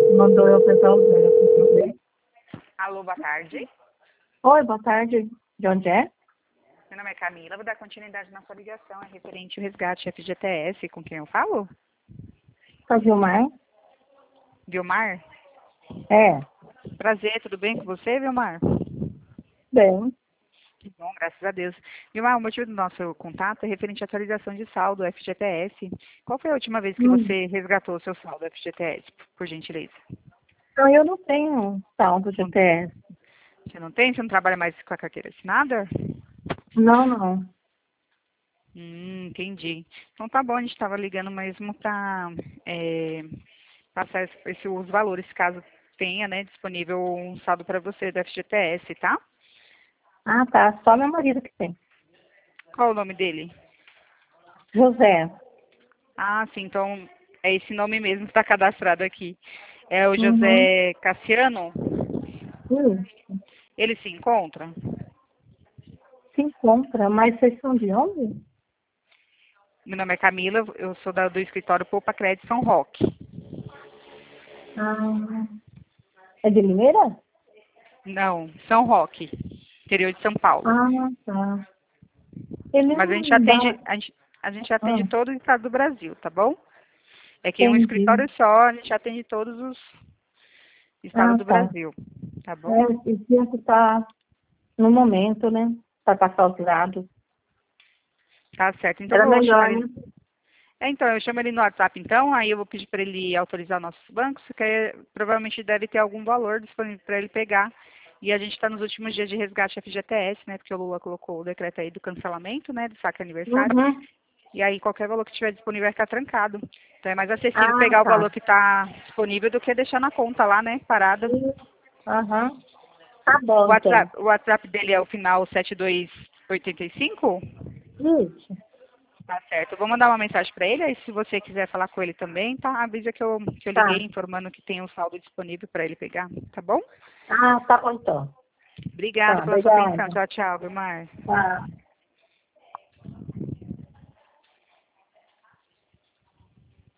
Mandou eu pegar o dela pra saber. Alô, boa tarde. Oi, boa tarde. De onde é? Meu nome é Camila, vou dar continuidade na sua ligação. É referente ao resgate FGTS. Com quem eu falo? Com a Gilmar? Vilmar? É. Prazer, tudo bem com você, Vilmar? Bem. Que bom, graças a Deus. Vilmar, o motivo do nosso contato é referente à atualização de saldo FGTS. Qual foi a última vez que Hum. você resgatou o seu saldo FGTS, por gentileza? Então, eu não tenho saldo de Não- GTS. Você não tem? Você não trabalha mais com a carteira assinada? Não, não. Entendi. Então tá bom, a gente estava ligando mesmo para passar os valores, caso tenha, né, disponível um saldo para você do FGTS, tá? Ah, tá. Só meu marido que tem. Qual o nome dele? José. Ah, sim, então é esse nome mesmo que está cadastrado aqui. É o Uhum. José Cassiano? Isso. Ele se encontra? Se encontra. Mas vocês são de onde? Meu nome é Camila, eu sou do escritório Poupa Crédito São Roque. Ah, é de Limeira? Não, São Roque, interior de São Paulo. Ah, tá. Ele Mas a gente não dá. atende, a gente atende Ah, todo o estado do Brasil, tá bom? É que é um entendi. escritório só, a gente atende todos os estados Ah, do tá. Brasil, tá bom? É, esse dia que tá no momento, né? Para passar os dados. Tá certo. Então Era vou chamar melhor, ele. né? Então, eu chamo ele no WhatsApp então, aí eu vou pedir para ele autorizar nossos bancos, que provavelmente deve ter algum valor disponível para ele pegar. E a gente está nos últimos dias de resgate FGTS, né? Porque o Lula colocou o decreto aí do cancelamento, né? Do saque aniversário. Uhum. E aí qualquer valor que tiver disponível vai ficar trancado. Então é mais acessível Ah, pegar o tá. valor que está disponível do que deixar na conta lá, né? Parada. Aham. Tá bom, então. O WhatsApp dele é o final 7285. Isso. Tá certo. Eu vou mandar uma mensagem para ele, aí se você quiser falar com ele também, tá? Avisa que eu liguei Tá. informando que tem um saldo disponível para ele pegar, tá bom? Ah, tá bom, então. Obrigada Tá, pela sua atenção. obrigada. Tchau, tchau, Vilmar. Tá.